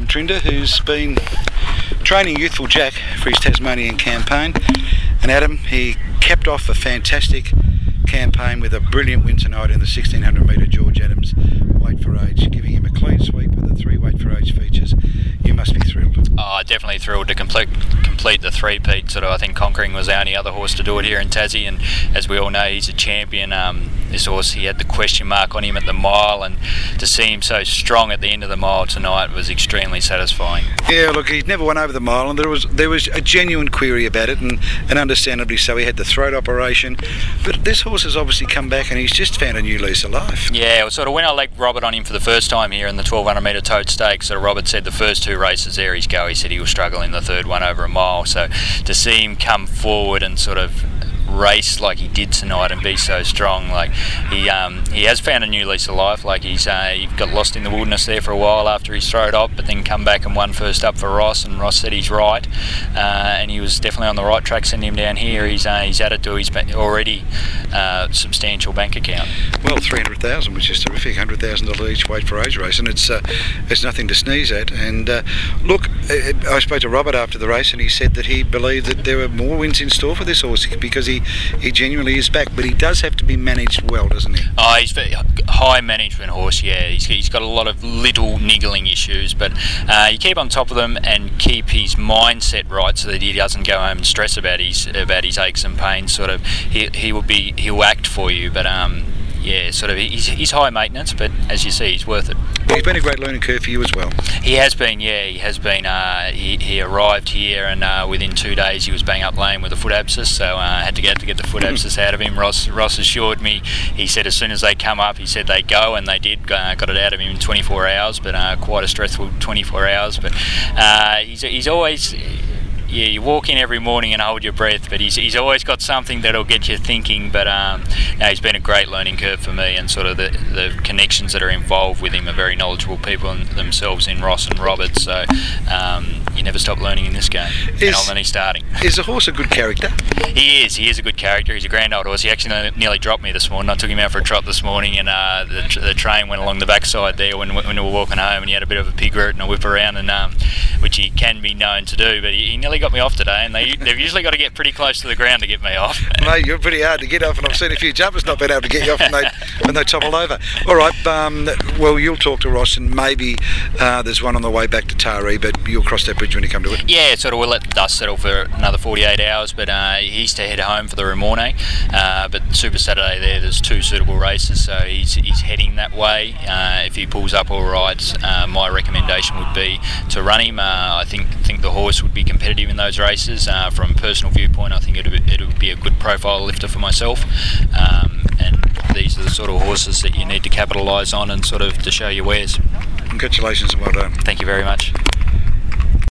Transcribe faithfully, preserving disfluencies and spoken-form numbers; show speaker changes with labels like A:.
A: Trinder, who's been training Youthful Jack for his Tasmanian campaign. And Adam, he capped off a fantastic campaign with a brilliant win tonight in the sixteen hundred metre George Adams weight for age, giving him a clean sweep of the three weight for age features. You must be thrilled.
B: Oh, definitely thrilled to complete complete the three-peat. Sort of, I think Conquering was our only other horse to do it here in Tassie, and as we all know, he's a champion. Um, this horse, he had the question mark on him at the mile, and to see him so strong at the end of the mile tonight was extremely satisfying.
A: Yeah, look, he'd never won over the mile, and there was there was a genuine query about it, and, and understandably so. He had the throat operation, but this horse has obviously come back, and he's just found a new lease of life.
B: Yeah, well, sort of when I legged Robert on him for the first time here in the twelve hundred metre Tote Stakes, sort of Robert said the first two races there he's go, he said he was struggling in the third one over a mile, so to see him come forward and sort of race like he did tonight and be so strong, like he um, he has found a new lease of life. Like he's uh, he got lost in the wilderness there for a while after he's throwed up, but then come back and won first up for Ross, and Ross said he's right, uh, and he was definitely on the right track sending him down here. He's uh, he's added to his already uh, substantial bank account.
A: Well, three hundred thousand, which is terrific, one hundred thousand dollars each weight for age race, and it's uh, it's nothing to sneeze at. And uh, look, I spoke to Robert after the race, and he said that he believed that there were more wins in store for this horse because he He genuinely is back, but he does have to be managed well, doesn't he?
B: Oh, he's a high management horse, yeah. He's, he's got a lot of little niggling issues, but uh, you keep on top of them and keep his mindset right so that he doesn't go home and stress about his about his aches and pains. Sort of, he he will be he'll act for you, but um. Yeah, sort of. He's, he's high maintenance, but as you see, he's worth it.
A: He's been a great learning curve for you as well.
B: He has been, yeah. He has been. Uh, he, he arrived here, and uh, within two days he was bang up lane with a foot abscess. So I uh, had to get to get the foot abscess out of him. Ross Ross assured me. He said as soon as they come up, he said they go, and they did. Uh, got it out of him in twenty-four hours, but uh, quite a stressful twenty-four hours. But uh, he's he's always. Yeah, you walk in every morning and hold your breath, but he's he's always got something that'll get you thinking. But um, no, he's been a great learning curve for me, and sort of the, the connections that are involved with him are very knowledgeable people in themselves in Ross and Robert. So um, you never stop learning in this game, is, and I'm only starting.
A: Is the horse a good character?
B: He is. He is a good character. He's a grand old horse. He actually nearly dropped me this morning. I took him out for a trot this morning, and uh, the, the train went along the backside there when, when we were walking home, and he had a bit of a pig root and a whip around, and um, which he can be known to do. But he, he nearly got me off today, and they, they've usually got to get pretty close to the ground to get me off.
A: Mate, you're pretty hard to get off, and I've seen a few jumpers not been able to get you off when they, when they topple over. All right, um, well, you'll talk to Ross, and maybe uh, there's one on the way back to Taree, but you'll cross that bridge when you come to it.
B: Yeah, sort of. We'll let the dust settle for another forty-eight hours, but uh, he's to head home for the Ramorne. Uh, but Super Saturday there, there's two suitable races, so he's, he's heading that way. Uh, if he pulls up all right, uh, my recommendation would be to run him. Uh, I think think the horse would be competitive in those races. Uh, from a personal viewpoint, I think it would, it would be a good profile lifter for myself. Um, and these are the sort of horses that you need to capitalise on and sort of to show your wares.
A: Congratulations and well done.
B: Thank you very much.